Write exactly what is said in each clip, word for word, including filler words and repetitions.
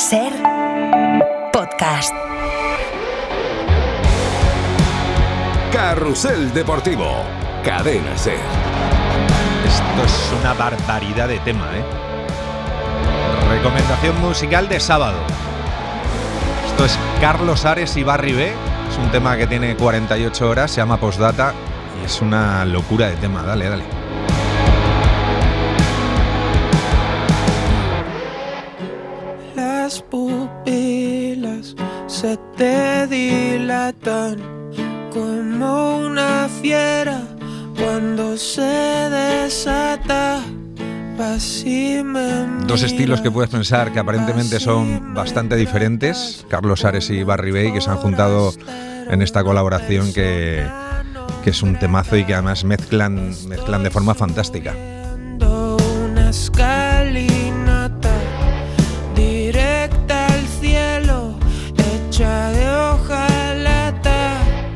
Ser Podcast. Carrusel Deportivo. Cadena Ser. Esto es una barbaridad de tema, ¿eh? Recomendación musical de sábado. Esto es Carlos Ares y Barry B. Es un tema que tiene cuarenta y ocho horas, se llama Postdata y es una locura de tema. Dale, dale. Las pupilas se te dilatan como una fiera cuando se desata. Dos estilos que puedes pensar que aparentemente son bastante diferentes, Carlos Ares y Barry Bay, que se han juntado en esta colaboración que, que es un temazo y que además mezclan, mezclan de forma fantástica. Una escalinata directa al cielo, hecha de hojalata,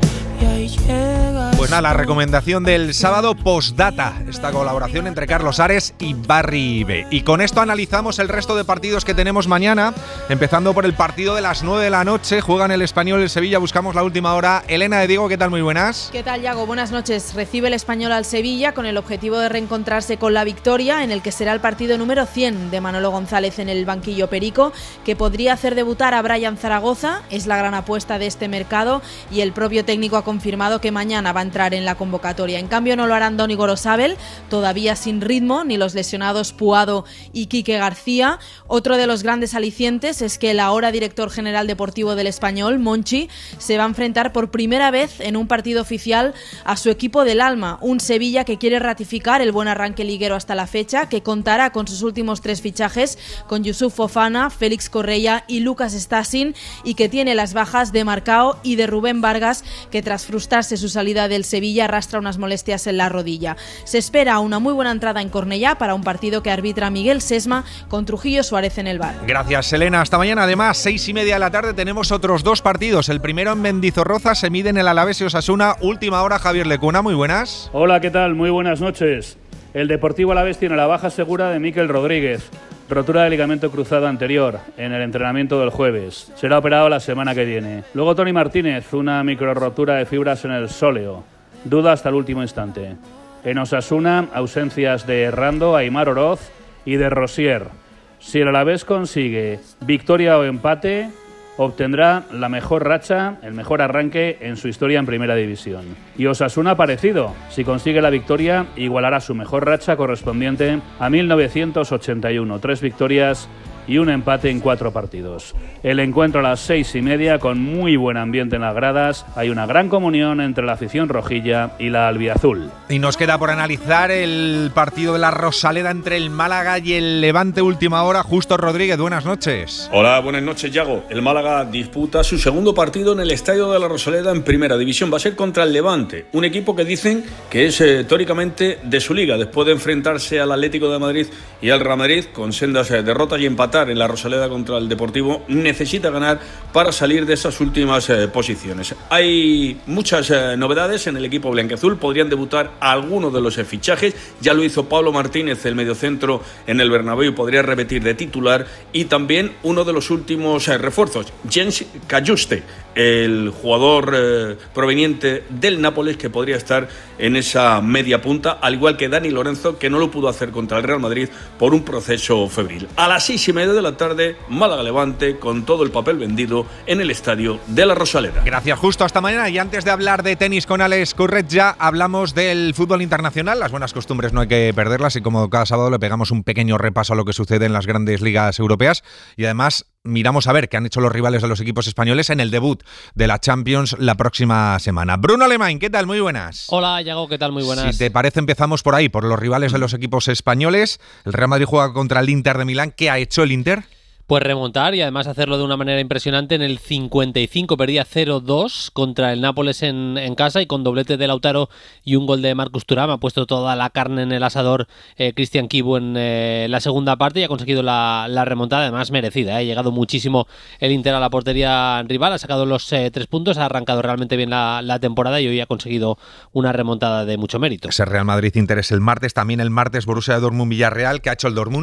y ahí llega. Pues nada, la recomendación del sábado, Postdata, esta colaboración entre Carlos Ares y Barry B. Y con esto analizamos el resto de partidos que tenemos mañana, empezando por el partido de las nueve de la noche. Juegan el Español y el Sevilla, buscamos la última hora. Elena de Diego, ¿qué tal? Muy buenas. ¿Qué tal, Yago? Buenas noches. Recibe el Español al Sevilla con el objetivo de reencontrarse con la victoria, en el que será el partido número cien de Manolo González en el banquillo perico, que podría hacer debutar a Brian Zaragoza. Es la gran apuesta de este mercado y el propio técnico ha confirmado que mañana va a entrar en la convocatoria. En cambio no lo harán Doni Gorosabel, todavía sin ritmo, ni los lesionados Puado y Quique García. Otro de los grandes alicientes es que el ahora director general deportivo del Español, Monchi, se va a enfrentar por primera vez en un partido oficial a su equipo del alma, un Sevilla que quiere ratificar el buen arranque liguero hasta la fecha, que contará con sus últimos tres fichajes, con Youssouf Fofana, Félix Correia y Lucas Stasin, y que tiene las bajas de Marcao y de Rubén Vargas, que tras frustrarse su salida del Sevilla arrastra unas molestias en la rodilla. Se espera una muy buena entrada en Cornellá para un partido que arbitra Miguel Sesma con Trujillo Suárez en el bar. Gracias, Elena. Hasta mañana. Además, seis y media de la tarde tenemos otros dos partidos. El primero en Mendizorroza, se miden el Alavés y Osasuna. Última hora, Javier Lecuna. Muy buenas. Hola, ¿qué tal? Muy buenas noches. El Deportivo Alavés tiene la baja segura de Mikel Rodríguez. Rotura de ligamento cruzado anterior en el entrenamiento del jueves. Será operado la semana que viene. Luego Tony Martínez, una microrotura de fibras en el sóleo. Duda hasta el último instante. En Osasuna, ausencias de Rando, Aimar Oroz y de Rosier. Si el Alavés consigue victoria o empate, obtendrá la mejor racha, el mejor arranque en su historia en Primera División. Y Osasuna parecido. Si consigue la victoria, igualará su mejor racha correspondiente a mil novecientos ochenta y uno. Tres victorias y un empate en cuatro partidos. El encuentro a las seis y media con muy buen ambiente en las gradas. Hay una gran comunión entre la afición rojilla y la albiazul. Y nos queda por analizar el partido de la Rosaleda entre el Málaga y el Levante, última hora. Justo Rodríguez, buenas noches. Hola, buenas noches, Yago. El Málaga disputa su segundo partido en el Estadio de la Rosaleda en Primera División. Va a ser contra el Levante, un equipo que dicen que es eh, teóricamente de su liga, después de enfrentarse al Atlético de Madrid y al Real Madrid con sendas eh, derrotas y empatar en la Rosaleda contra el Deportivo. Necesita ganar para salir de esas últimas eh, posiciones. Hay muchas eh, novedades en el equipo blanquiazul. Podrían debutar algunos de los eh, fichajes. Ya lo hizo Pablo Martínez, el mediocentro en el Bernabéu, podría repetir de titular. Y también uno de los últimos eh, refuerzos, Jens Cajuste, el jugador eh, proveniente del Nápoles, que podría estar en esa media punta, al igual que Dani Lorenzo, que no lo pudo hacer contra el Real Madrid por un proceso febril. A las seis y media de la tarde, Málaga-Levante, con todo el papel vendido en el Estadio de la Rosaleda. Gracias, Justo. Hasta mañana. Y antes de hablar de tenis con Alex Curret, ya hablamos del fútbol internacional. Las buenas costumbres no hay que perderlas, y como cada sábado le pegamos un pequeño repaso a lo que sucede en las grandes ligas europeas, y además miramos a ver qué han hecho los rivales de los equipos españoles en el debut de la Champions la próxima semana. Bruno Alemán, ¿qué tal? Muy buenas. Hola, Yago, ¿qué tal? Muy buenas. Si te parece, empezamos por ahí, por los rivales de los equipos españoles. El Real Madrid juega contra el Inter de Milán. ¿Qué ha hecho el Inter? Pues remontar, y además hacerlo de una manera impresionante. En el cincuenta y cinco perdía cero dos contra el Nápoles en, en casa, y con doblete de Lautaro y un gol de Marcus Thuram ha puesto toda la carne en el asador eh, Cristian Kibu en eh, la segunda parte, y ha conseguido la, la remontada, además merecida. Ha eh. llegado muchísimo el Inter a la portería rival, ha sacado los eh, tres puntos, ha arrancado realmente bien la, la temporada, y hoy ha conseguido una remontada de mucho mérito. Ese Real Madrid-Inter es el martes. También el martes Borussia Dortmund-Villarreal. ¿Qué ha hecho el Dortmund?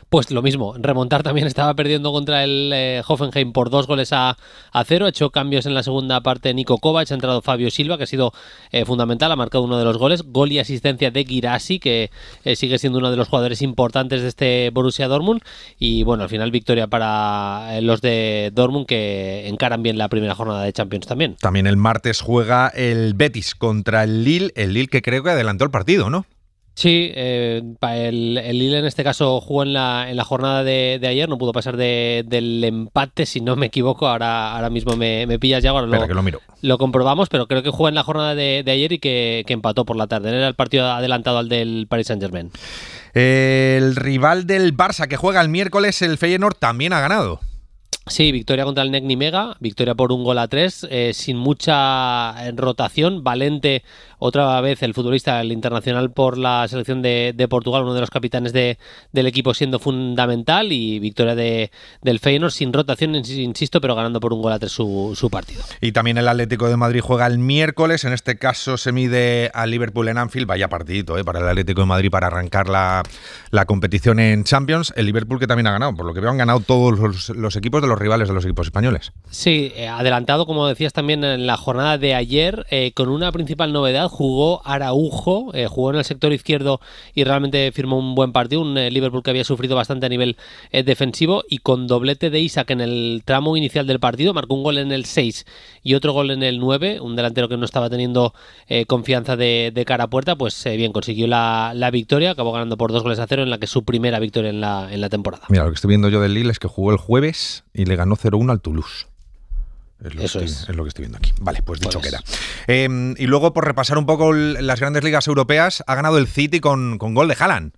Pues lo mismo, remontar también, estaba perdiendo contra el eh, Hoffenheim por dos goles a, a cero, ha hecho cambios en la segunda parte Niko Kovac, ha entrado Fabio Silva, que ha sido eh, fundamental, ha marcado uno de los goles, gol y asistencia de Guirassy, que eh, sigue siendo uno de los jugadores importantes de este Borussia Dortmund, y bueno, al final victoria para eh, los de Dortmund, que encaran bien la primera jornada de Champions también. También el martes juega el Betis contra el Lille, el Lille que creo que adelantó el partido, ¿no? Sí, eh, el, el Lille en este caso jugó en la, en la jornada de, de ayer, no pudo pasar de, del empate, si no me equivoco, ahora, ahora mismo me, me pillas ya, ahora Espera, lo, que lo miro. Lo comprobamos, pero creo que jugó en la jornada de, de ayer y que, que empató por la tarde, era el partido adelantado al del Paris Saint-Germain. El rival del Barça que juega el miércoles, el Feyenoord, también ha ganado. Sí, victoria contra el Negni Mega, victoria por un gol a tres, eh, sin mucha rotación. Valente, otra vez el futbolista, el internacional por la selección de, de Portugal, uno de los capitanes de, del equipo siendo fundamental, y victoria de, del Feyenoord sin rotación, insisto, pero ganando por un gol a tres su, su partido. Y también el Atlético de Madrid juega el miércoles, en este caso se mide al Liverpool en Anfield, vaya partidito eh, para el Atlético de Madrid para arrancar la, la competición en Champions. El Liverpool que también ha ganado, por lo que veo han ganado todos los, los equipos de los rivales de los equipos españoles. Sí, eh, adelantado, como decías también en la jornada de ayer, eh, con una principal novedad, jugó Araujo, eh, jugó en el sector izquierdo y realmente firmó un buen partido, un eh, Liverpool que había sufrido bastante a nivel eh, defensivo, y con doblete de Isaac en el tramo inicial del partido, marcó un gol en el seis y otro gol en el nueve, un delantero que no estaba teniendo eh, confianza de, de cara a puerta, pues eh, bien, consiguió la, la victoria, acabó ganando por dos goles a cero, en la que es su primera victoria en la, en la temporada. Mira, lo que estoy viendo yo del Lille es que jugó el jueves y le ganó cero uno al Toulouse. Es lo, Eso estoy, es. es lo que estoy viendo aquí. Vale, pues dicho Pues. queda. Eh, y luego, por repasar un poco las grandes ligas europeas, ha ganado el City con, con gol de Haaland.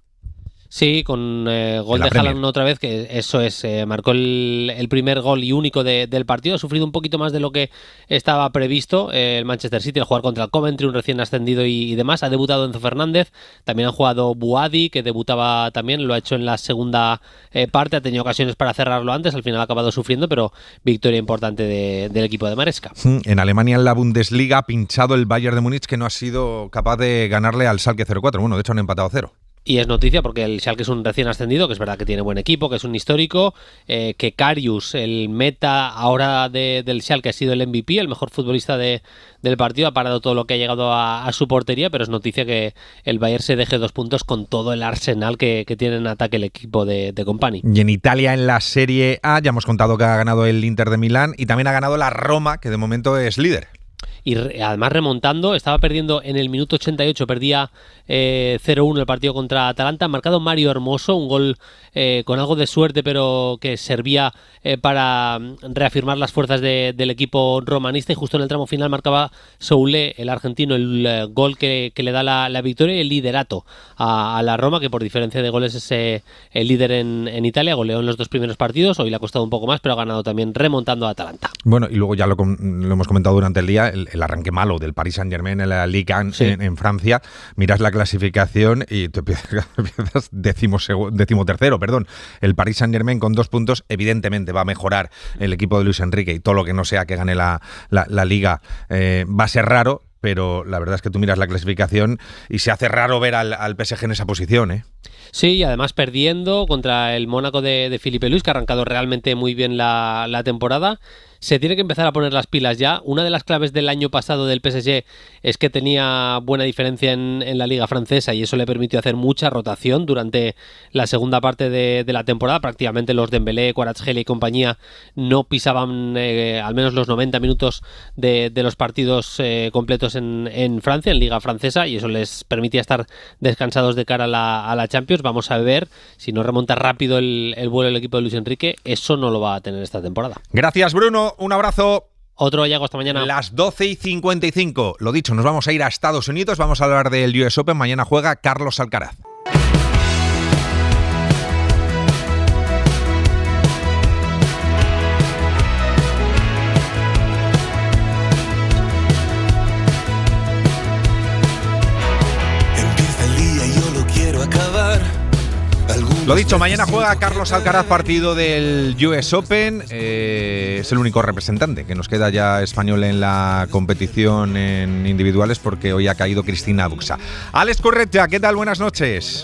Sí, con eh, gol En la de Haaland Premier. otra vez, que eso es, eh, marcó el, el primer gol y único de, del partido. Ha sufrido un poquito más de lo que estaba previsto eh, el Manchester City, al jugar contra el Coventry, un recién ascendido y, y demás. Ha debutado Enzo Fernández, también ha jugado Buadi, que debutaba también, lo ha hecho en la segunda eh, parte, ha tenido ocasiones para cerrarlo antes, al final ha acabado sufriendo, pero victoria importante de, del equipo de Maresca. En Alemania, en la Bundesliga, ha pinchado el Bayern de Múnich, que no ha sido capaz de ganarle al Schalke cero cuatro. Bueno, de hecho han empatado a cero. Y es noticia porque el Schalke es un recién ascendido, que es verdad que tiene buen equipo, que es un histórico, eh, que Karius, el meta ahora de, del Schalke, ha sido el M V P, el mejor futbolista de, del partido, ha parado todo lo que ha llegado a, a su portería, pero es noticia que el Bayern se deje dos puntos con todo el arsenal que, que tiene en ataque el equipo de, de Company. Y en Italia, en la Serie A, ya hemos contado que ha ganado el Inter de Milán y también ha ganado la Roma, que de momento es líder. Y re, además remontando, estaba perdiendo en el minuto ochenta y ocho, perdía eh, cero uno el partido contra Atalanta, ha marcado Mario Hermoso, un gol eh, con algo de suerte, pero que servía eh, para reafirmar las fuerzas de, del equipo romanista, y justo en el tramo final marcaba Soule, el argentino, el eh, gol que, que le da la, la victoria y el liderato a, a la Roma, que por diferencia de goles es eh, el líder en, en Italia, goleó en los dos primeros partidos, hoy le ha costado un poco más, pero ha ganado también remontando a Atalanta. Bueno, y luego ya lo, lo hemos comentado durante el día, el, el arranque malo del Paris Saint-Germain en la Ligue uno sí. en, en Francia. Miras la clasificación y te empiezas décimo, décimo tercero, perdón. El Paris Saint-Germain con dos puntos, evidentemente va a mejorar el equipo de Luis Enrique, y todo lo que no sea que gane la, la, la Liga eh, va a ser raro, pero la verdad es que tú miras la clasificación y se hace raro ver al, al P S G en esa posición, ¿eh? Sí, y además perdiendo contra el Mónaco de, de Filipe Luis, que ha arrancado realmente muy bien la, la temporada. Se tiene que empezar a poner las pilas ya. Una de las claves del año pasado del P S G es que tenía buena diferencia en, en la liga francesa, y eso le permitió hacer mucha rotación durante la segunda parte de, de la temporada. Prácticamente los Dembélé, Kvaratskhelia y compañía no pisaban eh, al menos los noventa minutos de, de los partidos eh, completos en, en Francia, en liga francesa, y eso les permitía estar descansados de cara a la, a la Champions. Vamos a ver si no remonta rápido el, el vuelo del equipo de Luis Enrique. Eso no lo va a tener esta temporada. Gracias, Bruno. Un abrazo. Otro Yago, hasta mañana. Las doce y cincuenta y cinco. Lo dicho, nos vamos a ir a Estados Unidos. Vamos a hablar del U S Open. Mañana juega Carlos Alcaraz. Empieza el día y yo lo quiero acabar. Lo dicho, mañana juega Carlos Alcaraz, partido del U S Open. Eh, es el único representante que nos queda ya español en la competición en individuales, porque hoy ha caído Cristina Buxa. Alex Corretja, ¿qué tal? Buenas noches.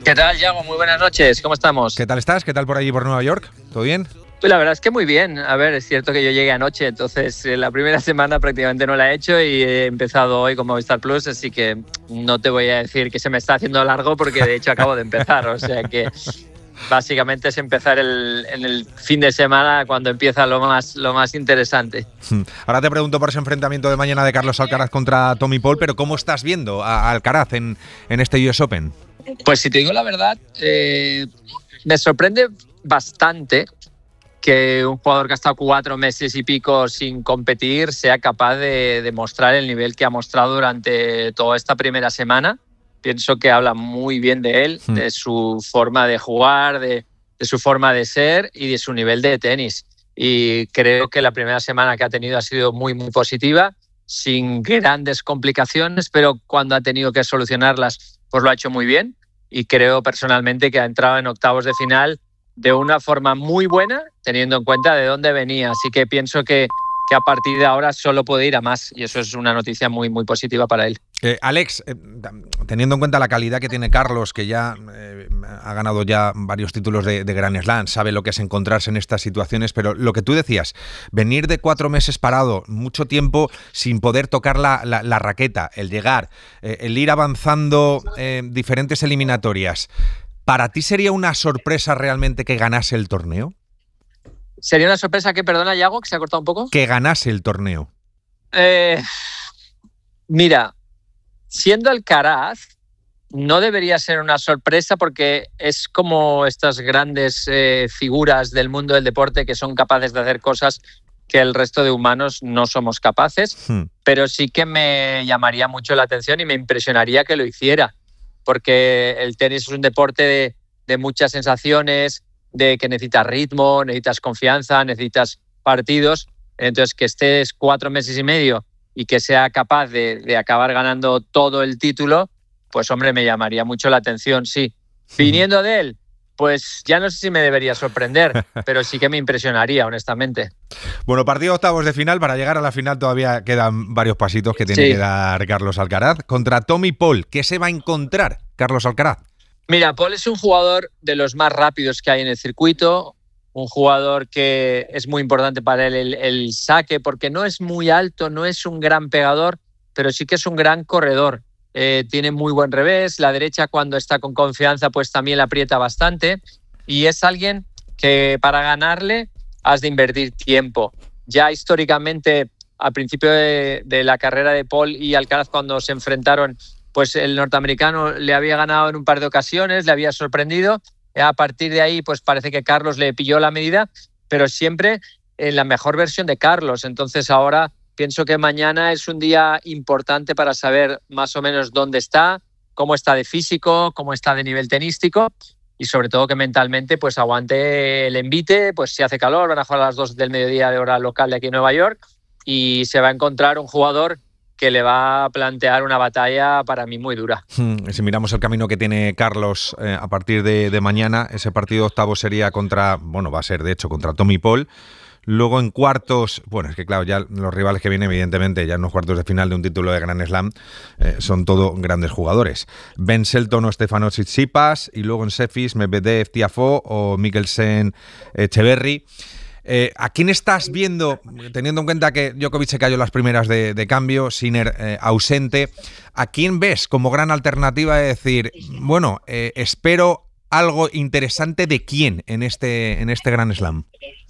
¿Qué tal, Yago? Muy buenas noches, ¿cómo estamos? ¿Qué tal estás? ¿Qué tal por allí, por Nueva York? ¿Todo bien? Pues la verdad es que muy bien. A ver, es cierto que yo llegué anoche, entonces eh, la primera semana prácticamente no la he hecho y he empezado hoy con Movistar Plus, así que no te voy a decir que se me está haciendo largo porque de hecho acabo de empezar, o sea que básicamente es empezar el, en el fin de semana cuando empieza lo más, lo más interesante. Ahora te pregunto por ese enfrentamiento de mañana de Carlos Alcaraz contra Tommy Paul, pero ¿cómo estás viendo a Alcaraz en, en este U S Open? Pues si te digo la verdad, eh, me sorprende bastante que un jugador que ha estado cuatro meses y pico sin competir sea capaz de demostrar el nivel que ha mostrado durante toda esta primera semana. Pienso que habla muy bien de él, mm. de su forma de jugar, de, de su forma de ser y de su nivel de tenis. Y creo que la primera semana que ha tenido ha sido muy, muy positiva, sin grandes complicaciones, pero cuando ha tenido que solucionarlas, pues lo ha hecho muy bien. Y creo personalmente que ha entrado en octavos de final de una forma muy buena, teniendo en cuenta de dónde venía. Así que pienso que, que a partir de ahora solo puede ir a más y eso es una noticia muy, muy positiva para él. Eh, Alex, eh, teniendo en cuenta la calidad que tiene Carlos, que ya eh, ha ganado ya varios títulos de, de Grand Slam, sabe lo que es encontrarse en estas situaciones, pero lo que tú decías, venir de cuatro meses parado, mucho tiempo sin poder tocar la, la, la raqueta, el llegar, eh, el ir avanzando eh, diferentes eliminatorias, ¿para ti sería una sorpresa realmente que ganase el torneo? ¿Sería una sorpresa que, perdona, Yago, que se ha cortado un poco? Que ganase el torneo. Eh, mira, siendo Alcaraz, no debería ser una sorpresa porque es como estas grandes eh, figuras del mundo del deporte que son capaces de hacer cosas que el resto de humanos no somos capaces, hmm. pero sí que me llamaría mucho la atención y me impresionaría que lo hiciera. Porque el tenis es un deporte de, de muchas sensaciones, de que necesitas ritmo, necesitas confianza, necesitas partidos. Entonces, que estés cuatro meses y medio y que sea capaz de, de acabar ganando todo el título, pues hombre, me llamaría mucho la atención, sí. Viniendo de él, pues ya no sé si me debería sorprender, pero sí que me impresionaría, honestamente. Bueno, partido octavos de final. Para llegar a la final todavía quedan varios pasitos que tiene sí. que dar Carlos Alcaraz. Contra Tommy Paul, ¿qué se va a encontrar Carlos Alcaraz? Mira, Paul es un jugador de los más rápidos que hay en el circuito, un jugador que es muy importante para él el, el saque, porque no es muy alto, no es un gran pegador, pero sí que es un gran corredor. Eh, tiene muy buen revés, la derecha cuando está con confianza pues también la aprieta bastante y es alguien que para ganarle has de invertir tiempo. Ya históricamente al principio de, de la carrera de Paul y Alcaraz cuando se enfrentaron, pues el norteamericano le había ganado en un par de ocasiones, le había sorprendido. A partir de ahí pues parece que Carlos le pilló la medida, pero siempre en la mejor versión de Carlos. Entonces ahora pienso que mañana es un día importante para saber más o menos dónde está, cómo está de físico, cómo está de nivel tenístico y sobre todo que mentalmente pues aguante el envite, pues si hace calor, van a jugar a las dos del mediodía de hora local de aquí en Nueva York y se va a encontrar un jugador que le va a plantear una batalla para mí muy dura. Si miramos el camino que tiene Carlos eh, a partir de, de mañana, ese partido octavo sería contra, bueno, va a ser de hecho contra Tommy Paul. Luego en cuartos, bueno, es que claro, ya los rivales que vienen, evidentemente, ya en los cuartos de final de un título de Grand Slam, eh, son todo grandes jugadores. Ben Shelton o Stefanos Tsitsipas, y luego en semis, Medvedev, Tiafoe o Mikkelsen, Echeverry. Eh, ¿A quién estás viendo, teniendo en cuenta que Djokovic se cayó las primeras de, de cambio, Sinner eh, ausente, ¿a quién ves como gran alternativa de decir, bueno, eh, espero algo interesante de quién en este, en este Grand Slam?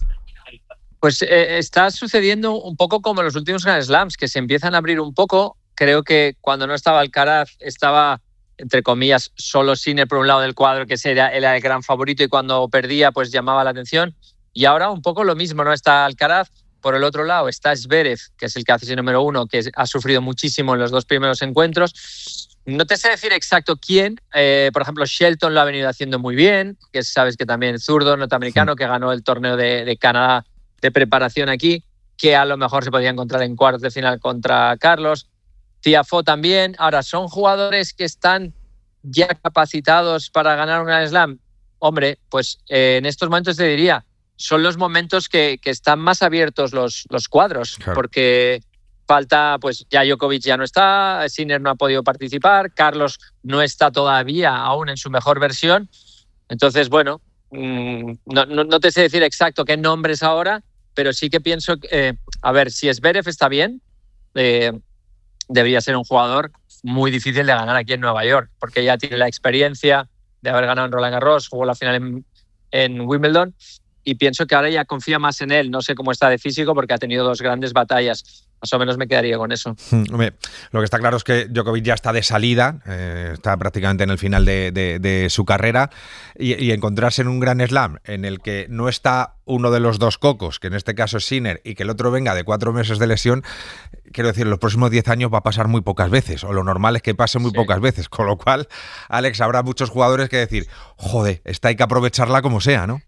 Pues eh, está sucediendo un poco como en los últimos Grand Slams, que se empiezan a abrir un poco. Creo que cuando no estaba Alcaraz estaba, entre comillas, solo Sinner por un lado del cuadro, que era, era el gran favorito, y cuando perdía pues llamaba la atención. Y ahora un poco lo mismo, ¿no? Está Alcaraz, por el otro lado está Zverev, que es el que hace ese número uno, que ha sufrido muchísimo en los dos primeros encuentros. No te sé decir exacto quién, eh, por ejemplo Shelton lo ha venido haciendo muy bien, que sabes que también zurdo norteamericano, que ganó el torneo de, de Canadá de preparación aquí, que a lo mejor se podía encontrar en cuartos de final contra Carlos. Tiafoe también. Ahora, ¿son jugadores que están ya capacitados para ganar un Grand Slam? Hombre, pues eh, en estos momentos te diría, son los momentos que, que están más abiertos los, los cuadros, claro. porque falta, pues ya Djokovic ya no está, Sinner no ha podido participar, Carlos no está todavía aún en su mejor versión. Entonces, bueno, mmm, no, no, no te sé decir exacto qué nombres ahora, pero sí que pienso, eh, a ver, si Zverev está bien, eh, debería ser un jugador muy difícil de ganar aquí en Nueva York, porque ya tiene la experiencia de haber ganado en Roland Garros, jugó la final en, en Wimbledon, y pienso que ahora ya confía más en él. No sé cómo está de físico porque ha tenido dos grandes batallas. Más o menos me quedaría con eso. Hombre, lo que está claro es que Djokovic ya está de salida, eh, está prácticamente en el final de, de, de su carrera, y, y encontrarse en un gran slam en el que no está uno de los dos cocos, que en este caso es Sinner, y que el otro venga de cuatro meses de lesión, quiero decir, en los próximos diez años va a pasar muy pocas veces, o lo normal es que pase muy sí. pocas veces, con lo cual, Alex, habrá muchos jugadores que decir, joder, esta hay que aprovecharla como sea, ¿no?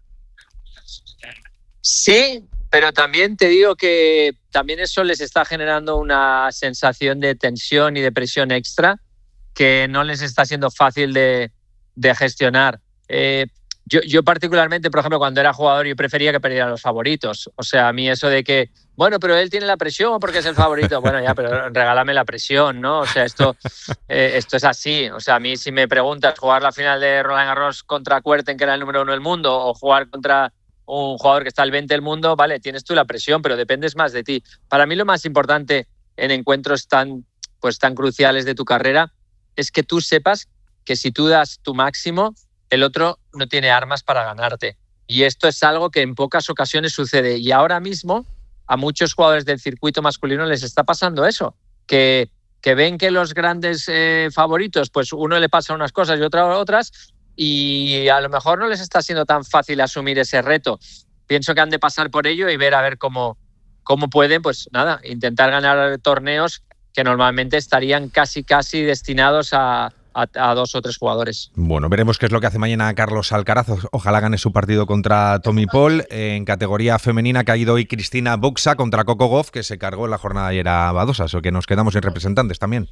Sí, pero también te digo que también eso les está generando una sensación de tensión y de presión extra que no les está siendo fácil de, de gestionar. Eh, yo, yo particularmente, por ejemplo, cuando era jugador, yo prefería que perdieran los favoritos. O sea, a mí eso de que, bueno, pero él tiene la presión porque es el favorito. Bueno, ya, pero regálame la presión, ¿no? O sea, esto, eh, esto es así. O sea, a mí si me preguntas jugar la final de Roland Garros contra Kuerten, que era el número uno del mundo, o jugar contra un jugador que está al veinte del mundo, vale, tienes tú la presión, pero dependes más de ti. Para mí lo más importante en encuentros tan, pues, tan cruciales de tu carrera es que tú sepas que si tú das tu máximo, el otro no tiene armas para ganarte. Y esto es algo que en pocas ocasiones sucede. Y ahora mismo a muchos jugadores del circuito masculino les está pasando eso, que, que ven que los grandes eh, favoritos, pues uno le pasa unas cosas y otro otras, y a lo mejor no les está siendo tan fácil asumir ese reto. Pienso que han de pasar por ello y ver a ver cómo, cómo pueden, pues nada, intentar ganar torneos que normalmente estarían casi casi destinados a, a, a dos o tres jugadores. Bueno, veremos qué es lo que hace mañana Carlos Alcaraz. Ojalá gane su partido contra Tommy Paul. En categoría femenina ha caído hoy Cristina Buxa contra Coco Gauff, que se cargó en la jornada ayer a Badosa, o que nos quedamos sin representantes también.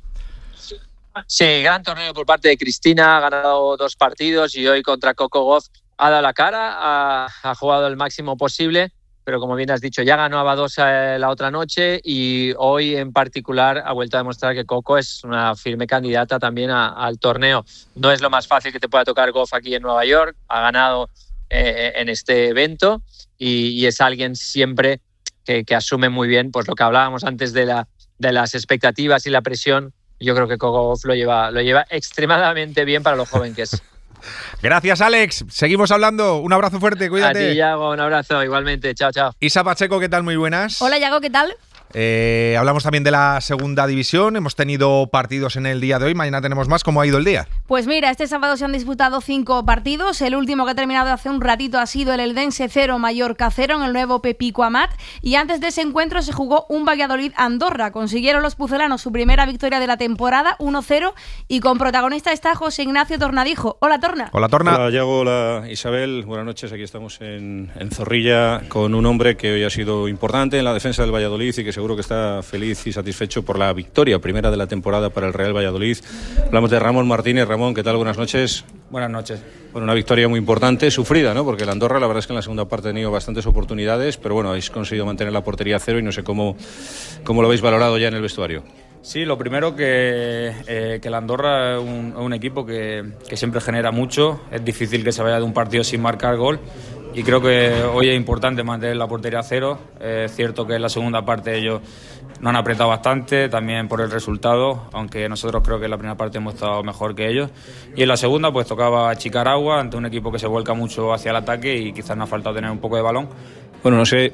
Sí, gran torneo por parte de Cristina, ha ganado dos partidos y hoy contra Coco Gauff ha dado la cara, ha, ha jugado el máximo posible, pero como bien has dicho, ya ganó a Badosa la otra noche y hoy en particular ha vuelto a demostrar que Coco es una firme candidata también a, al torneo. No es lo más fácil que te pueda tocar Gauff aquí en Nueva York, ha ganado eh, en este evento y, y es alguien siempre que, que asume muy bien pues lo que hablábamos antes de, la, de las expectativas y la presión. Yo creo que Coco Gauff lo lleva, lo lleva extremadamente bien para lo joven que es. Gracias, Alex. Seguimos hablando. Un abrazo fuerte, cuídate. A ti, Yago, un abrazo, igualmente. Chao, chao. Isa Pacheco, ¿qué tal? Muy buenas. Hola, Yago, ¿qué tal? Eh, hablamos también de la segunda división. Hemos tenido partidos en el día de hoy. Mañana tenemos más. ¿Cómo ha ido el día? Pues mira, este sábado se han disputado cinco partidos. El último que ha terminado hace un ratito ha sido el Eldense cero, Mallorca cero en el nuevo Pepico Amat. Y antes de ese encuentro se jugó un Valladolid-Andorra. Consiguieron los pucelanos su primera victoria de la temporada, uno cero. Y con protagonista está José Ignacio Tornadijo. Hola, Torna. Hola, Torna. Hola, Yago. Hola, Isabel. Buenas noches. Aquí estamos en, en Zorrilla con un hombre que hoy ha sido importante en la defensa del Valladolid y que seguro que está feliz y satisfecho por la victoria primera de la temporada para el Real Valladolid. Hablamos de Ramón Martínez. Ramón, ¿qué tal? Buenas noches. Buenas noches. Bueno, una victoria muy importante, sufrida, ¿no? Porque el Andorra, la verdad es que en la segunda parte ha tenido bastantes oportunidades, pero bueno, habéis conseguido mantener la portería a cero y no sé cómo, cómo lo habéis valorado ya en el vestuario. Sí, lo primero que, eh, que el Andorra es un, un equipo que, que siempre genera mucho. Es difícil que se vaya de un partido sin marcar gol. Y creo que hoy es importante mantener la portería a cero. Es cierto que en la segunda parte ellos no han apretado bastante, también por el resultado, aunque nosotros creo que en la primera parte hemos estado mejor que ellos. Y en la segunda pues tocaba achicar agua ante un equipo que se vuelca mucho hacia el ataque y quizás nos ha faltado tener un poco de balón. Bueno, no sé,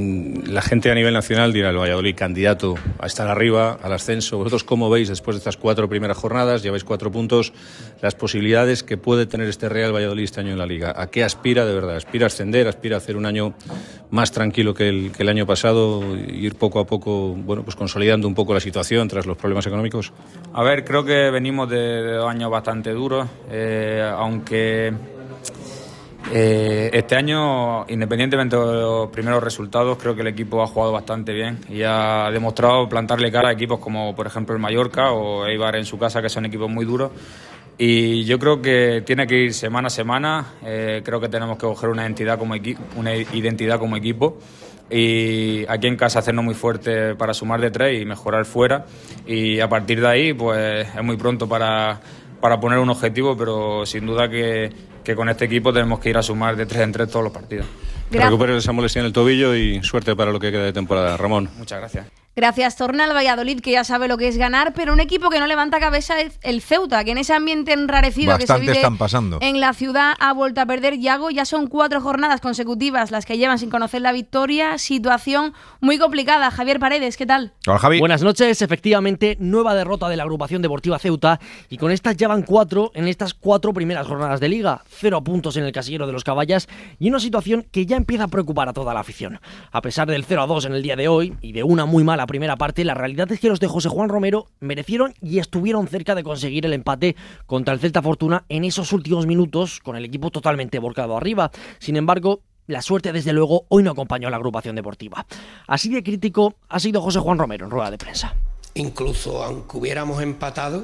la gente a nivel nacional dirá el Valladolid candidato a estar arriba, al ascenso. ¿Vosotros cómo veis después de estas cuatro primeras jornadas? Lleváis cuatro puntos, las posibilidades que puede tener este Real Valladolid este año en la Liga. ¿A qué aspira de verdad? ¿Aspira a ascender? ¿Aspira a hacer un año más tranquilo que el, que el año pasado? ¿Ir poco a poco, bueno, pues consolidando un poco la situación tras los problemas económicos? A ver, creo que venimos de, de dos años bastante duros, eh, aunque... Eh, este año, independientemente de los primeros resultados, creo que el equipo ha jugado bastante bien y ha demostrado plantarle cara a equipos como por ejemplo el Mallorca o Eibar en su casa, que son equipos muy duros, y yo creo que tiene que ir semana a semana. Eh, creo que tenemos que coger una identidad como equipo, una identidad como equipo y aquí en casa hacernos muy fuerte para sumar de tres y mejorar fuera, y a partir de ahí pues es muy pronto para, para poner un objetivo, pero sin duda que, que con este equipo tenemos que ir a sumar de tres en tres todos los partidos. Que recupere esa molestia en el tobillo y suerte para lo que queda de temporada, Ramón. Muchas gracias. Gracias, torna al Valladolid, que ya sabe lo que es ganar, pero un equipo que no levanta cabeza es el Ceuta, que en ese ambiente enrarecido Bastante que se vive están pasando. en la ciudad ha vuelto a perder. Yago, ya son cuatro jornadas consecutivas las que llevan sin conocer la victoria, situación muy complicada. Javier Paredes, ¿qué tal? Hola, Javi. Buenas noches, efectivamente, nueva derrota de la agrupación deportiva Ceuta, y con estas ya van cuatro en estas cuatro primeras jornadas de Liga, cero puntos en el casillero de los Caballas y una situación que ya empieza a preocupar a toda la afición. A pesar del cero a dos en el día de hoy y de una muy mala primera parte, la realidad es que los de José Juan Romero merecieron y estuvieron cerca de conseguir el empate contra el Celta Fortuna en esos últimos minutos, con el equipo totalmente volcado arriba. Sin embargo, la suerte desde luego hoy no acompañó a la agrupación deportiva. Así de crítico ha sido José Juan Romero en rueda de prensa. Incluso aunque hubiéramos empatado,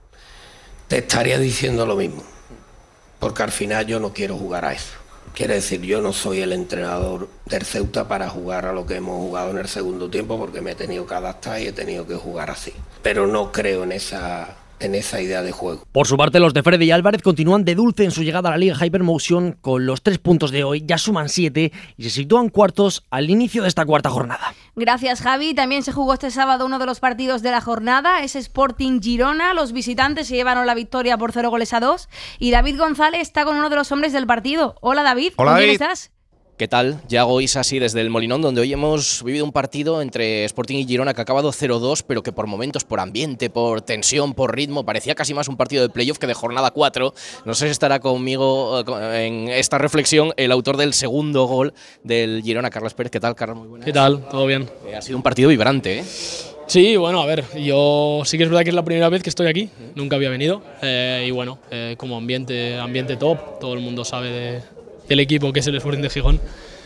te estaría diciendo lo mismo, porque al final yo no quiero jugar a eso. Quiere decir, yo no soy el entrenador del Ceuta para jugar a lo que hemos jugado en el segundo tiempo, porque me he tenido que adaptar y he tenido que jugar así. Pero no creo en esa, en esa idea de juego. Por su parte, los de Freddy Álvarez continúan de dulce en su llegada a la Liga Hypermotion. Con los tres puntos de hoy ya suman siete y se sitúan cuartos al inicio de esta cuarta jornada. Gracias, Javi. También se jugó este sábado uno de los partidos de la jornada, es Sporting Girona. Los visitantes se llevaron la victoria por cero goles a dos y David González está con uno de los hombres del partido. Hola, David. Hola, ¿Con quién David. estás? ¿Qué tal? Yago Isasi desde el Molinón, donde hoy hemos vivido un partido entre Sporting y Girona que ha acabado cero dos, pero que por momentos, por ambiente, por tensión, por ritmo, parecía casi más un partido de playoff que de jornada cuatro. No sé si estará conmigo en esta reflexión el autor del segundo gol del Girona, Carlos Pérez. ¿Qué tal, Carlos? Muy buenas. ¿Qué tal? ¿Todo bien? Eh, ha sido un partido vibrante, ¿eh? Sí, bueno, a ver, yo sí que es verdad que es la primera vez que estoy aquí, nunca había venido, eh, y bueno, eh, como ambiente, ambiente top, todo el mundo sabe de, del equipo que es el Sporting de Gijón.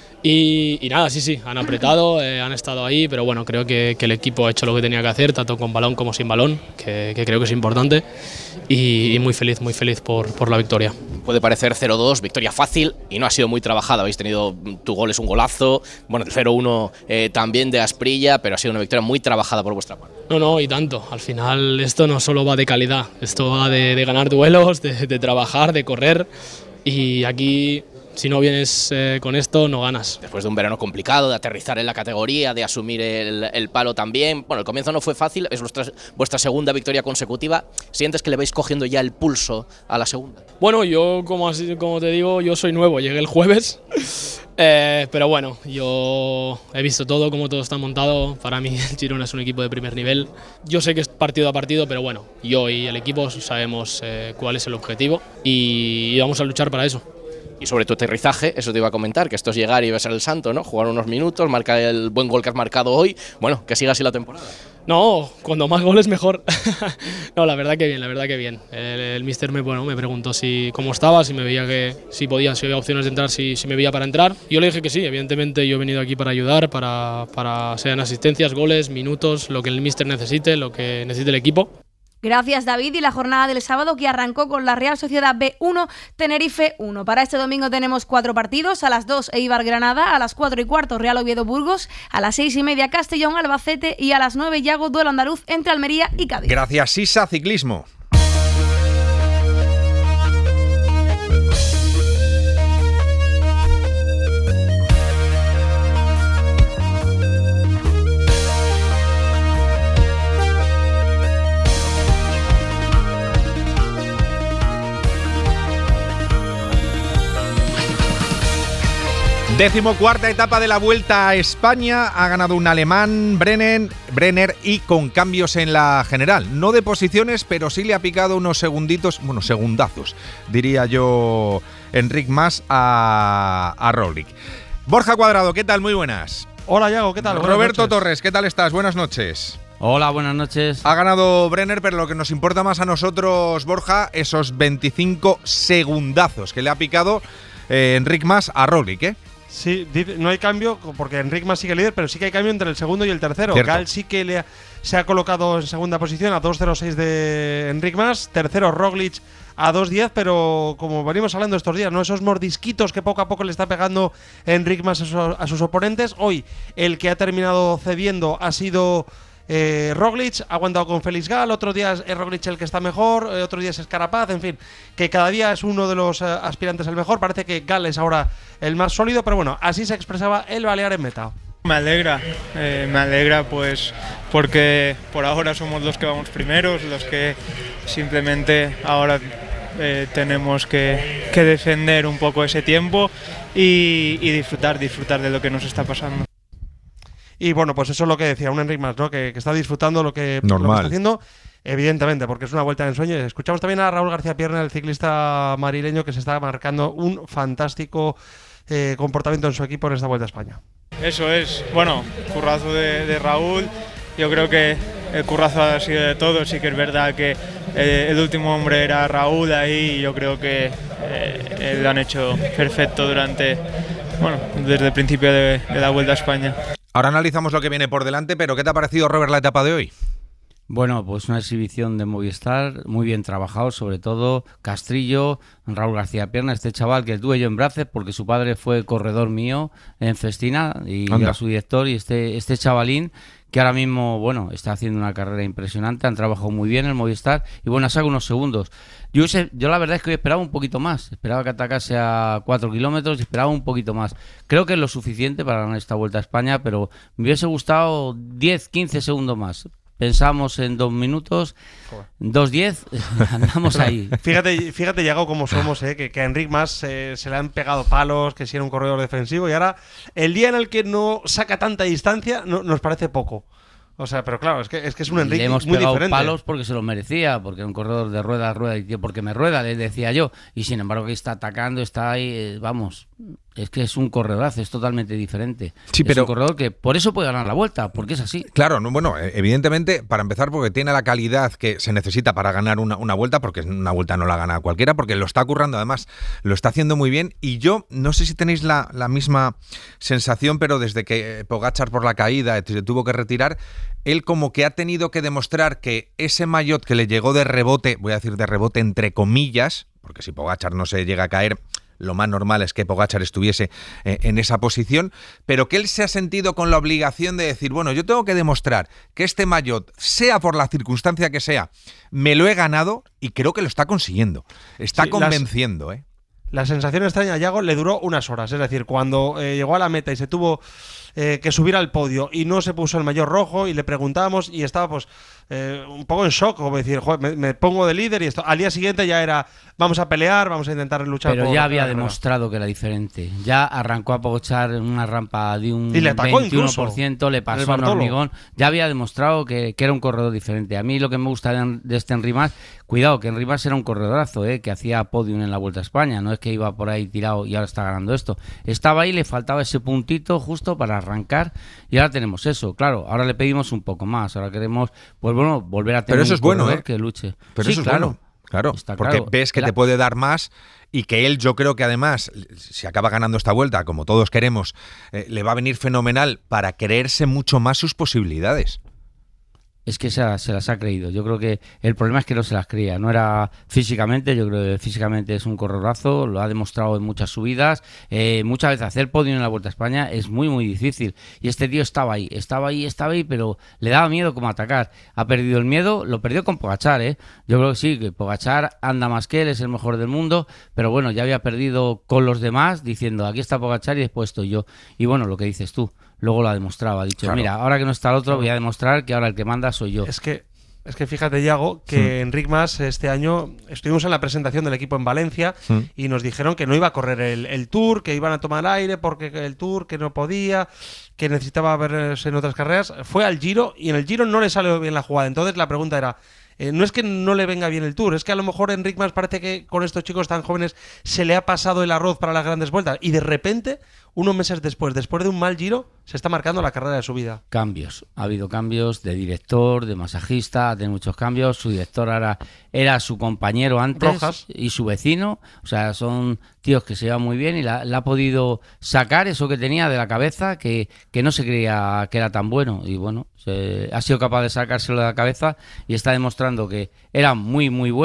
Y, y nada, sí, sí, han apretado, eh, han estado ahí, pero bueno, creo que, que el equipo ha hecho lo que tenía que hacer, tanto con balón como sin balón, que, que creo que es importante, y, y muy feliz, muy feliz por, por la victoria. Puede parecer cero dos, victoria fácil, y no ha sido muy trabajada. Habéis tenido, tu gol es un golazo, bueno, el cero uno eh, también de Asprilla, pero ha sido una victoria muy trabajada por vuestra parte. No, no, y tanto. Al final esto no solo va de calidad, esto va de, de ganar duelos, de, de trabajar, de correr, y aquí, si no vienes eh, con esto, no ganas. Después de un verano complicado, de aterrizar en la categoría, de asumir el, el palo también. Bueno, el comienzo no fue fácil, es vuestra, vuestra segunda victoria consecutiva. ¿Sientes que le vais cogiendo ya el pulso a la segunda? Bueno, yo, como, así, como te digo, yo soy nuevo, llegué el jueves. Eh, pero bueno, yo he visto todo, cómo todo está montado. Para mí el Girona es un equipo de primer nivel. Yo sé que es partido a partido, pero bueno, yo y el equipo sabemos eh, cuál es el objetivo y vamos a luchar para eso. Y sobre tu aterrizaje, eso te iba a comentar, que esto es llegar y besar el santo, ¿no? Jugar unos minutos, marcar el buen gol que has marcado hoy. Bueno, que siga así la temporada. No, cuando más goles mejor. No, la verdad que bien, la verdad que bien. El, el míster me, bueno, me preguntó si cómo estaba, si me veía que si podía, si había opciones de entrar, si, si me veía para entrar. Yo le dije que sí, evidentemente yo he venido aquí para ayudar, para, para sean asistencias, goles, minutos, lo que el míster necesite, lo que necesite el equipo. Gracias, David. Y la jornada del sábado que arrancó con la Real Sociedad B uno, Tenerife uno. Para este domingo tenemos cuatro partidos. A las dos Eibar Granada, a las cuatro y cuarto Real Oviedo Burgos, a las seis y media Castellón Albacete y a las nueve Yago duelo andaluz entre Almería y Cádiz. Gracias, Sisa Ciclismo. Decimocuarta etapa de la Vuelta a España. Ha ganado un alemán, Brenner, Brenner, y con cambios en la general. No de posiciones, pero sí le ha picado unos segunditos, bueno, segundazos, diría yo, Enric Mas a, a Roglic. Borja Cuadrado, ¿qué tal? Muy buenas. Hola, Yago, ¿qué tal? Buenas Roberto noches. Torres, ¿qué tal estás? Buenas noches. Hola, buenas noches. Ha ganado Brenner, pero lo que nos importa más a nosotros, Borja, esos veinticinco segundazos que le ha picado eh, Enric Mas a Roglic, ¿eh? Sí, no hay cambio porque Enric Mas sigue líder, pero sí que hay cambio entre el segundo y el tercero. Cierto. Gal sí que le ha, se ha colocado en segunda posición a dos cero seis de Enric Mas, tercero Roglic a dos diez, pero como venimos hablando estos días, ¿no? Esos mordisquitos que poco a poco le está pegando Enric Mas a, su, a sus oponentes. Hoy el que ha terminado cediendo ha sido eh, Roglic, ha aguantado con Félix Gal, otro día es Roglic el que está mejor, eh, otro día es Carapaz, en fin, que cada día es uno de los eh, aspirantes al mejor. Parece que Gal es ahora el más sólido, pero bueno, así se expresaba el balear en meta. Me alegra, eh, me alegra pues porque por ahora somos los que vamos primeros, los que simplemente ahora eh, tenemos que, que defender un poco ese tiempo y, y disfrutar, disfrutar de lo que nos está pasando. Y bueno, pues eso es lo que decía un Enric Mas, ¿no? Que, que está disfrutando lo que, lo que está haciendo, evidentemente, porque es una vuelta en ensueño. Escuchamos también a Raúl García Pierna, el ciclista marileño, que se está marcando un fantástico eh, comportamiento en su equipo en esta Vuelta a España. Eso es, bueno, currazo de, de Raúl. Yo creo que el currazo ha sido de todos. Sí que es verdad que eh, el último hombre era Raúl ahí, y yo creo que eh, lo han hecho perfecto durante, bueno, desde el principio de, de la Vuelta a España. Ahora analizamos lo que viene por delante, pero ¿qué te ha parecido, Robert, la etapa de hoy? Bueno, pues una exhibición de Movistar, muy bien trabajado, sobre todo Castrillo, Raúl García Pierna, este chaval que tuve yo en brazos porque su padre fue corredor mío en Festina y Anda. era su director, y este, este chavalín que ahora mismo, bueno, está haciendo una carrera impresionante, han trabajado muy bien el Movistar y bueno, saca unos segundos. Yo, sé, yo la verdad es que hoy esperaba un poquito más, esperaba que atacase a cuatro kilómetros y esperaba un poquito más. Creo que es lo suficiente para ganar esta Vuelta a España, pero me hubiese gustado diez, quince segundos más. Pensamos en dos minutos, dos diez, andamos ahí. Fíjate, fíjate, Yago, cómo somos, ¿eh? que, que a Enric Mas eh, se le han pegado palos, que si era un corredor defensivo, y ahora el día en el que no saca tanta distancia no, nos parece poco. O sea, pero claro, es que es, que es un Enric le hemos muy pegado diferente. palos porque se lo merecía, porque era un corredor de rueda a rueda, y tío, porque me rueda, le decía yo, y sin embargo que está atacando, está ahí, eh, vamos, es que es un corredorazo, es totalmente diferente. Sí, es pero un corredor que por eso puede ganar la Vuelta, porque es así. Claro, no, bueno, evidentemente, para empezar, porque tiene la calidad que se necesita para ganar una, una Vuelta, porque una Vuelta no la gana cualquiera, porque lo está currando, además, lo está haciendo muy bien, y yo no sé si tenéis la, la misma sensación, pero desde que Pogačar por la caída se tuvo que retirar, él como que ha tenido que demostrar que ese maillot que le llegó de rebote, voy a decir de rebote entre comillas, porque si Pogačar no se llega a caer, lo más normal es que Pogačar estuviese eh, en esa posición, pero que él se ha sentido con la obligación de decir, bueno, yo tengo que demostrar que este maillot, sea por la circunstancia que sea, me lo he ganado, y creo que lo está consiguiendo. Está Sí, convenciendo, las, ¿eh? La sensación extraña a Yago le duró unas horas, es decir, cuando eh, llegó a la meta y se tuvo eh, que subir al podio y no se puso el maillot rojo, y le preguntábamos y estaba pues eh, un poco en shock, como decir, joder, me, me pongo de líder, y esto al día siguiente ya era, vamos a pelear, vamos a intentar luchar. Pero por ya había la carrera. demostrado que era diferente. Ya arrancó a Pogačar en una rampa de un Y le atacó veintiuno por ciento, incluso, le el pasó en Bartolo. hormigón. Ya había demostrado que, que era un corredor diferente. A mí lo que me gusta de, de este Enric Mas, cuidado, que Enric Mas era un corredorazo, ¿eh? Que hacía podium en la Vuelta a España, no es que iba por ahí tirado y ahora está ganando esto. Estaba ahí, le faltaba ese puntito justo para arrancar, y ahora tenemos eso. Claro, ahora le pedimos un poco más, ahora queremos, pues bueno, volver a tener Pero eso un es bueno, corredor ¿eh? que luche. Pero Sí, eso es claro. bueno. Claro, Está porque claro. ves que La- te puede dar más, y que él, yo creo que además, si acaba ganando esta Vuelta, como todos queremos, eh, le va a venir fenomenal para creerse mucho más sus posibilidades. Es que se, la- se las ha creído. Yo creo que el problema es que no se las creía. No era físicamente, yo creo que físicamente es un corredorazo, lo ha demostrado en muchas subidas. Eh, muchas veces hacer podio en la Vuelta a España es muy, muy difícil. Y este tío estaba ahí, estaba ahí, estaba ahí, pero le daba miedo como atacar. Ha perdido el miedo, lo perdió con Pogačar, ¿eh? Yo creo que sí, que Pogačar anda más que él, es el mejor del mundo, pero bueno, ya había perdido con los demás diciendo, aquí está Pogačar y después estoy yo. Y bueno, lo que dices tú. Luego lo ha demostrado, ha dicho, Claro. mira, ahora que no está el otro, Claro. voy a demostrar que ahora el que manda soy yo. Es que, es que fíjate, Yago, que Enric Mas este año estuvimos en la presentación del equipo en Valencia Mm. y nos dijeron que no iba a correr el, el Tour, que iban a tomar aire porque el Tour, que no podía, que necesitaba verse en otras carreras. Fue al Giro y en el Giro no le salió bien la jugada. Entonces la pregunta era, eh, no es que no le venga bien el Tour, es que a lo mejor Enric Mas parece que con estos chicos tan jóvenes se le ha pasado el arroz para las grandes vueltas, y de repente, unos meses después, después de un mal Giro, se está marcando la carrera de su vida. Cambios, ha habido cambios de director, de masajista, ha tenido muchos cambios. Su director ahora era su compañero antes Rojas. y su vecino, o sea, son tíos que se llevan muy bien, y la, la ha podido sacar eso que tenía de la cabeza, que, que no se creía que era tan bueno, y bueno, se, ha sido capaz de sacárselo de la cabeza y está demostrando que era muy muy bueno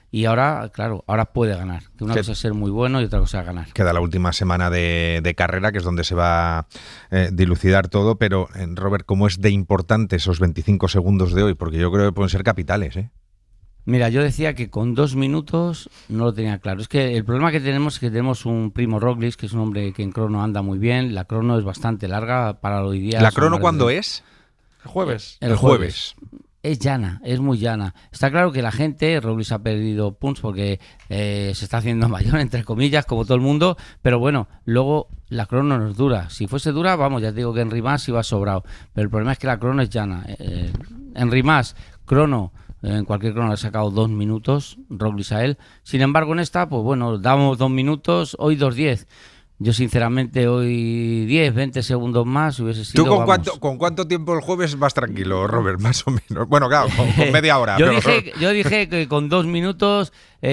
y ahora, claro, ahora puede ganar. Que una ¿Qué? cosa es ser muy bueno y otra cosa es ganar. Queda la última semana de, de carrera, que es donde se va a eh, dilucidar todo, pero eh, Robert, ¿cómo es de importante esos veinticinco segundos de hoy? Porque yo creo que pueden ser capitales, ¿eh? Mira, yo decía que con dos minutos no lo tenía claro. Es que el problema que tenemos es que tenemos un Primo Roglic, que es un hombre que en crono anda muy bien. La crono es bastante larga para hoy día. ¿La crono cuándo es? El jueves. El jueves. Es llana, es muy llana. Está claro que la gente, Roglic ha perdido puntos porque eh, se está haciendo mayor, entre comillas, como todo el mundo, pero bueno, luego la crono no es dura. Si fuese dura, vamos, ya te digo que en Rimas iba sobrado, pero el problema es que la crono es llana. Eh, en Rimas, crono, en cualquier crono le ha sacado dos minutos, Roglic a él. Sin embargo, en esta, pues bueno, damos dos minutos, hoy dos diez. Yo sinceramente hoy diez, veinte segundos más hubiese sido. ¿Tú con vamos. cuánto, con cuánto tiempo el jueves vas tranquilo, Robert? Más o menos. Bueno, claro, con, con media hora. yo, pero... dije, yo dije que con dos minutos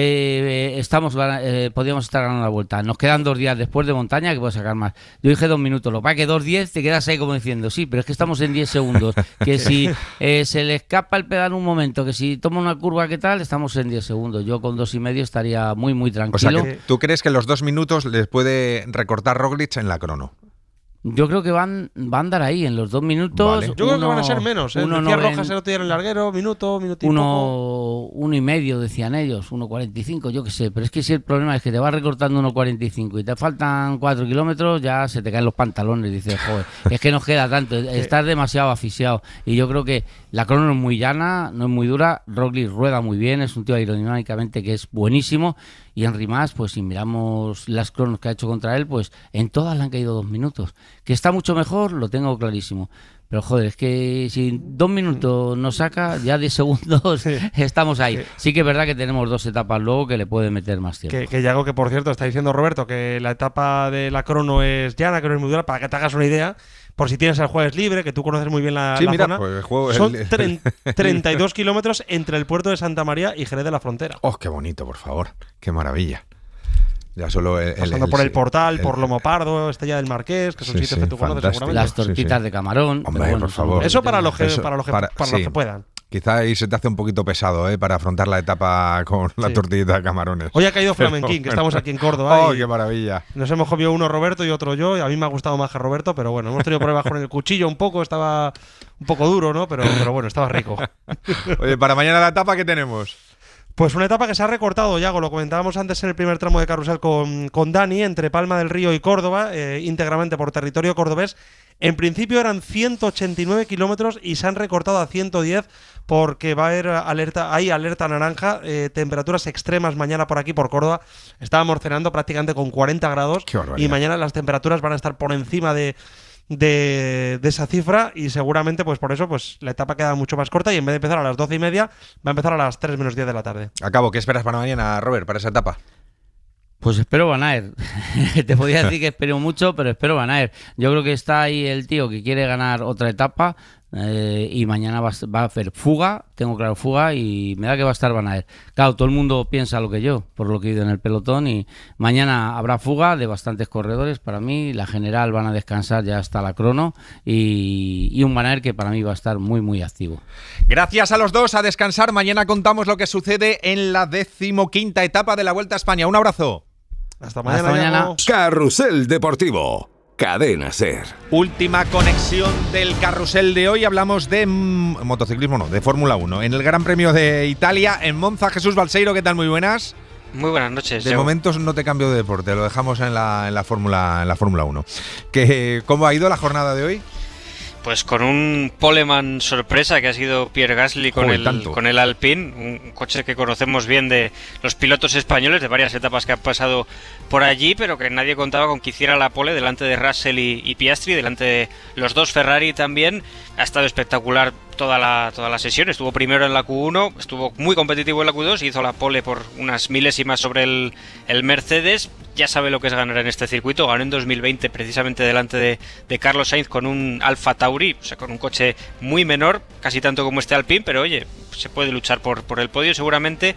eh, estamos eh, podíamos estar ganando la vuelta. Nos quedan dos días después de montaña que puedo sacar más. Yo dije dos minutos. Lo que pasa es que dos diez te quedas ahí como diciendo, sí, pero es que estamos en diez segundos. Que si eh, se le escapa el pedal un momento, que si toma una curva, ¿qué tal? Estamos en diez segundos. Yo con dos y medio estaría muy, muy tranquilo. O sea, que ¿tú crees que los dos minutos les puede recortar Roglic en la crono? Yo creo que van, van a andar ahí en los dos minutos. Vale. Yo creo que van a ser menos. ¿eh? Uno Decía noven- Rojas el otro día en el larguero, minuto, minuto y uno, poco. uno y medio decían ellos, uno cuarenta y cinco, yo qué sé. Pero es que si el problema es que te vas recortando uno cuarenta y cinco y te faltan cuatro kilómetros, ya se te caen los pantalones. Dices, joder, es que nos queda tanto, estás demasiado asfixiado. Y yo creo que la crono es muy llana, no es muy dura. Roglic rueda muy bien, es un tío aerodinámicamente que es buenísimo. Y en Rimas, pues si miramos las cronos que ha hecho contra él, pues en todas le han caído dos minutos. Que está mucho mejor, lo tengo clarísimo. Pero joder, es que si dos minutos nos saca, ya diez segundos sí. estamos ahí. Sí. sí que es verdad que tenemos dos etapas luego que le puede meter más tiempo. Que, que Yago, que por cierto, está diciendo Roberto que la etapa de la crono es llana, que no es muy dura, para que te hagas una idea. Por si tienes el jueves libre, que tú conoces muy bien la, sí, la mira, zona. Pues el juego, son el, el, treinta y dos kilómetros entre el puerto de Santa María y Jerez de la Frontera. ¡Oh, qué bonito, por favor! ¡Qué maravilla! Ya solo el, Pasando el, por el, el portal, el, por Lomo Pardo, Estella del Marqués, que son sí, sitios sí, que tú conoces seguramente. Las tortitas sí, sí. de camarón. Hombre, bueno, por favor. Eso para los que, eso, para los que, para, para sí. los que puedan. Quizá ahí se te hace un poquito pesado, ¿eh? Para afrontar la etapa con la sí. tortillita de camarones. Hoy ha caído Flamenquín, que estamos aquí en Córdoba. ¡Oh, qué maravilla! Nos hemos comido uno Roberto y otro yo. Y a mí me ha gustado más que Roberto, pero bueno, hemos tenido problemas con el cuchillo un poco. Estaba un poco duro, ¿no? Pero, pero bueno, estaba rico. Oye, para mañana la etapa, ¿qué tenemos? Pues una etapa que se ha recortado, Yago, lo comentábamos antes en el primer tramo de carrusel con, con Dani, entre Palma del Río y Córdoba, eh, íntegramente por territorio cordobés. En principio eran ciento ochenta y nueve kilómetros y se han recortado a ciento diez porque va a haber alerta, hay alerta naranja, eh, temperaturas extremas mañana por aquí, por Córdoba. Estábamos cenando prácticamente con cuarenta grados y mañana las temperaturas van a estar por encima de... De, de esa cifra y seguramente pues por eso pues la etapa queda mucho más corta y en vez de empezar a las doce y media va a empezar a las tres menos diez de la tarde. Acabo, ¿qué esperas para mañana, Robert, para esa etapa? Pues espero Van Aert. Te podría decir que espero mucho, pero espero Van Aert. Yo creo que está ahí el tío que quiere ganar otra etapa eh, y mañana va, va a hacer fuga, tengo claro fuga y me da que va a estar Van Aert. Claro, todo el mundo piensa lo que yo, por lo que he ido en el pelotón y mañana habrá fuga de bastantes corredores. Para mí, la general van a descansar ya hasta la crono y, y un Van Aert que para mí va a estar muy, muy activo. Gracias a los dos, a descansar. Mañana contamos lo que sucede en la decimoquinta etapa de la Vuelta a España. Un abrazo. Hasta mañana. Hasta mañana. Carrusel Deportivo. Cadena Ser. Última conexión del carrusel de hoy. Hablamos de mm, motociclismo, no, de Fórmula uno. En el Gran Premio de Italia, en Monza, Jesús Balseiro, ¿qué tal? Muy buenas. Muy buenas noches. De yo. momento no te cambio de deporte, lo dejamos en la, en la Fórmula en la Fórmula uno. ¿Qué, ¿Cómo ha ido la jornada de hoy? Pues con un poleman sorpresa que ha sido Pierre Gasly con, Joder, el, con el Alpine, un coche que conocemos bien de los pilotos españoles, de varias etapas que han pasado por allí, pero que nadie contaba con que hiciera la pole delante de Russell y, y Piastri, delante de los dos Ferrari también. Ha estado espectacular toda la, toda la sesión, estuvo primero en la Q uno, estuvo muy competitivo en la Q dos y hizo la pole por unas milésimas sobre el, el Mercedes. Ya sabe lo que es ganar en este circuito, ganó en dos mil veinte precisamente delante de, de Carlos Sainz con un Alfa Tauri, o sea, con un coche muy menor, casi tanto como este Alpine, pero oye, se puede luchar por, por el podio seguramente.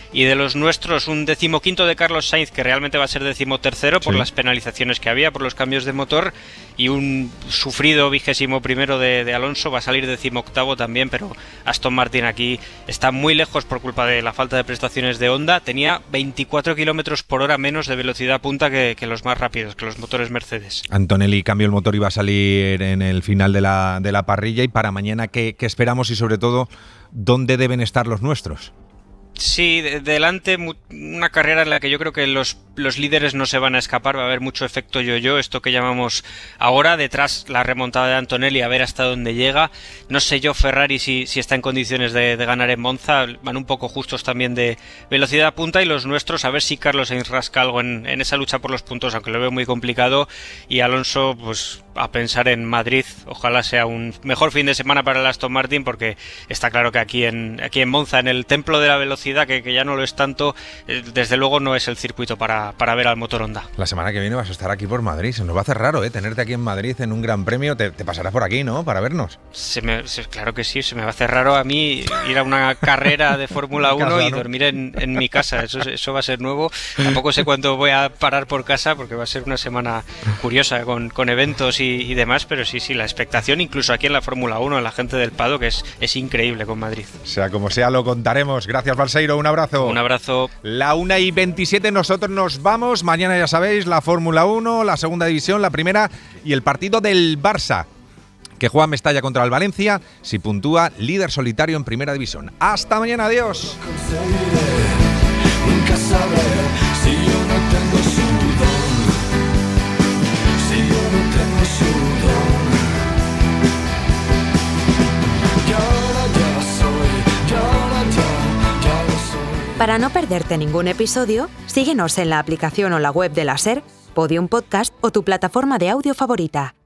Y de los nuestros, un decimoquinto de Carlos Sainz, que realmente va a ser decimotercero por Sí. las penalizaciones que había, por los cambios de motor, y un sufrido vigésimo primero de, de Alonso, va a salir decimoctavo también, pero Aston Martin aquí está muy lejos por culpa de la falta de prestaciones de Honda. Tenía veinticuatro kilómetros por hora menos de velocidad punta que, que los más rápidos, que los motores Mercedes. Antonelli cambió el motor y va a salir en el final de la, de la parrilla. Y para mañana, ¿qué, qué esperamos y sobre todo, dónde deben estar los nuestros? Sí, de, delante una carrera en la que yo creo que los, los líderes no se van a escapar, va a haber mucho efecto yo-yo, esto que llamamos ahora, detrás la remontada de Antonelli, a ver hasta dónde llega. No sé yo Ferrari si, si está en condiciones de, de ganar en Monza, van un poco justos también de velocidad punta, y los nuestros a ver si Carlos Sainz rasca algo en, en esa lucha por los puntos, aunque lo veo muy complicado, y Alonso pues a pensar en Madrid, ojalá sea un mejor fin de semana para el Aston Martin, porque está claro que aquí en, aquí en Monza, en el templo de la velocidad, Que, que ya no lo es tanto, eh, desde luego no es el circuito para, para ver al motor Honda. La semana que viene vas a estar aquí por Madrid. Se nos va a hacer raro, ¿eh? Tenerte aquí en Madrid en un gran premio. Te, te pasarás por aquí, ¿no? Para vernos. Se me, se, claro que sí, se me va a hacer raro a mí ir a una carrera de Fórmula uno casa, y ¿no? dormir en, en mi casa. Eso, eso va a ser nuevo. Tampoco sé cuándo voy a parar por casa, porque va a ser una semana curiosa con, con eventos y, y demás, pero sí, sí, la expectación incluso aquí en la Fórmula uno, en la gente del paddock, es, es increíble con Madrid. Sea como sea, lo contaremos. Gracias, Balseiro. Un abrazo. Un abrazo. La una y veintisiete, nosotros nos vamos. Mañana ya sabéis, la Fórmula uno, la segunda división, la primera y el partido del Barça, que juega en Mestalla contra el Valencia. Si puntúa, líder solitario en primera división. Hasta mañana, adiós. Nunca saber si yo no tengo su don, si yo no tengo su don. Y ahora ya soy, y ahora ya, ya lo soy. Para no perderte ningún episodio, síguenos en la aplicación o la web de la SER, Podium Podcast o tu plataforma de audio favorita.